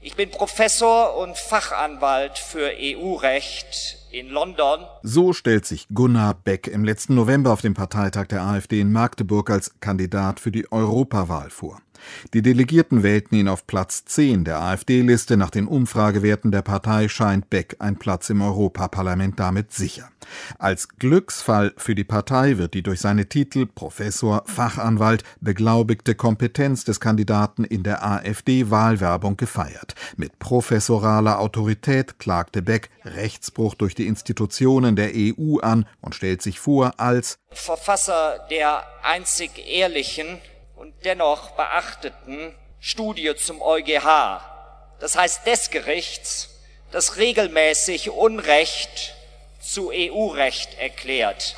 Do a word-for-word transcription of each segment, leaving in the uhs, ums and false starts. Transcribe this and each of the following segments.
Ich bin Professor und Fachanwalt für E U-Recht in London. So stellt sich Gunnar Beck im letzten November auf dem Parteitag der AfD in Magdeburg als Kandidat für die Europawahl vor. Die Delegierten wählten ihn auf Platz zehn der AfD-Liste. Nach den Umfragewerten der Partei scheint Beck ein Platz im Europaparlament damit sicher. Als Glücksfall für die Partei wird die durch seine Titel Professor, Fachanwalt beglaubigte Kompetenz des Kandidaten in der AfD-Wahlwerbung gefeiert. Mit professoraler Autorität klagte Beck Rechtsbruch durch die Institutionen der E U an und stellt sich vor als Verfasser der einzig ehrlichen und dennoch beachteten Studie zum EuGH, das heißt des Gerichts, das regelmäßig Unrecht zu E U-Recht erklärt.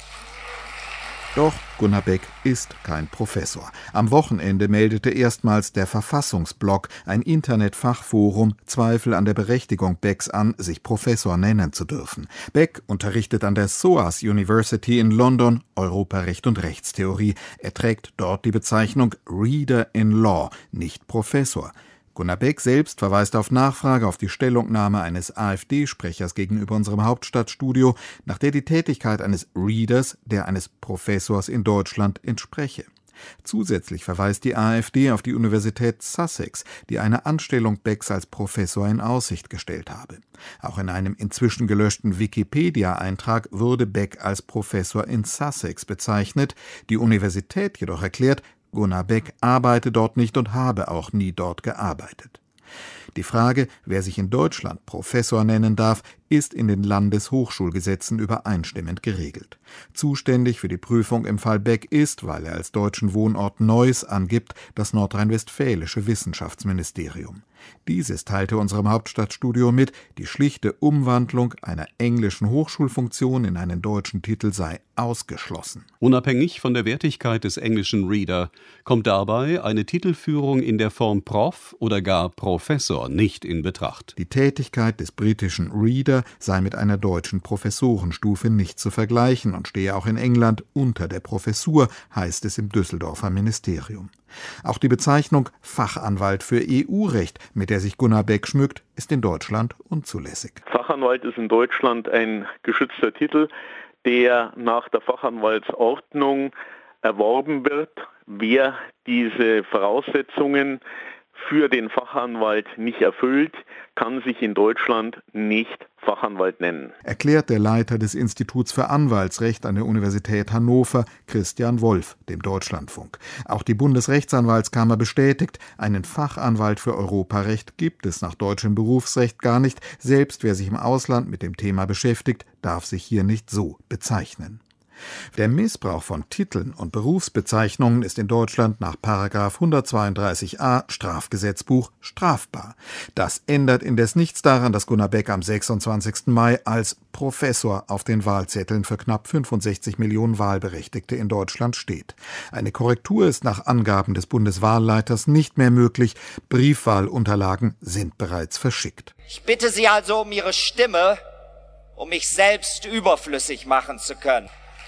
Doch Gunnar Beck ist kein Professor. Am Wochenende meldete erstmals der Verfassungsblog, ein Internetfachforum, Zweifel an der Berechtigung Becks an, sich Professor nennen zu dürfen. Beck unterrichtet an der S O A S University in London Europarecht und Rechtstheorie. Er trägt dort die Bezeichnung Reader in Law, nicht Professor. Gunnar Beck selbst verweist auf Nachfrage auf die Stellungnahme eines AfD-Sprechers gegenüber unserem Hauptstadtstudio, nach der die Tätigkeit eines Readers der eines Professors in Deutschland entspreche. Zusätzlich verweist die AfD auf die Universität Sussex, die eine Anstellung Becks als Professor in Aussicht gestellt habe. Auch in einem inzwischen gelöschten Wikipedia-Eintrag wurde Beck als Professor in Sussex bezeichnet. Die Universität jedoch erklärt, Gunnar Beck arbeite dort nicht und habe auch nie dort gearbeitet. Die Frage, wer sich in Deutschland Professor nennen darf, ist in den Landeshochschulgesetzen übereinstimmend geregelt. Zuständig für die Prüfung im Fall Beck ist, weil er als deutschen Wohnort Neuss angibt, das nordrhein-westfälische Wissenschaftsministerium. Dieses teilte unserem Hauptstadtstudio mit, die schlichte Umwandlung einer englischen Hochschulfunktion in einen deutschen Titel sei ausgeschlossen. Unabhängig von der Wertigkeit des englischen Reader kommt dabei eine Titelführung in der Form Prof oder gar Professor nicht in Betracht. Die Tätigkeit des britischen Reader sei mit einer deutschen Professorenstufe nicht zu vergleichen und stehe auch in England unter der Professur, heißt es im Düsseldorfer Ministerium. Auch die Bezeichnung Fachanwalt für E U-Recht, mit der sich Gunnar Beck schmückt, ist in Deutschland unzulässig. Fachanwalt ist in Deutschland ein geschützter Titel, der nach der Fachanwaltsordnung erworben wird. Wer diese Voraussetzungen für den Fachanwalt nicht erfüllt, kann sich in Deutschland nicht Fachanwalt nennen. Erklärt der Leiter des Instituts für Anwaltsrecht an der Universität Hannover, Christian Wolf, dem Deutschlandfunk. Auch die Bundesrechtsanwaltskammer bestätigt, einen Fachanwalt für Europarecht gibt es nach deutschem Berufsrecht gar nicht. Selbst wer sich im Ausland mit dem Thema beschäftigt, darf sich hier nicht so bezeichnen. Der Missbrauch von Titeln und Berufsbezeichnungen ist in Deutschland nach Paragraph hundertzweiunddreißig a Strafgesetzbuch strafbar. Das ändert indes nichts daran, dass Gunnar Beck am sechsundzwanzigsten Mai als Professor auf den Wahlzetteln für knapp fünfundsechzig Millionen Wahlberechtigte in Deutschland steht. Eine Korrektur ist nach Angaben des Bundeswahlleiters nicht mehr möglich. Briefwahlunterlagen sind bereits verschickt. Ich bitte Sie also um Ihre Stimme, um mich selbst überflüssig machen zu können,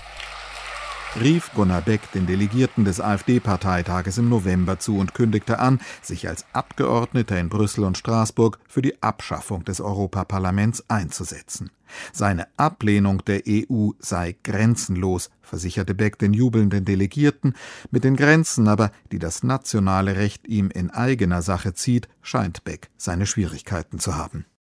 rief Gunnar Beck den Delegierten des AfD-Parteitages im November zu und kündigte an, sich als Abgeordneter in Brüssel und Straßburg für die Abschaffung des Europaparlaments einzusetzen. Seine Ablehnung der E U sei grenzenlos, versicherte Beck den jubelnden Delegierten. Mit den Grenzen aber, die das nationale Recht ihm in eigener Sache zieht, scheint Beck seine Schwierigkeiten zu haben.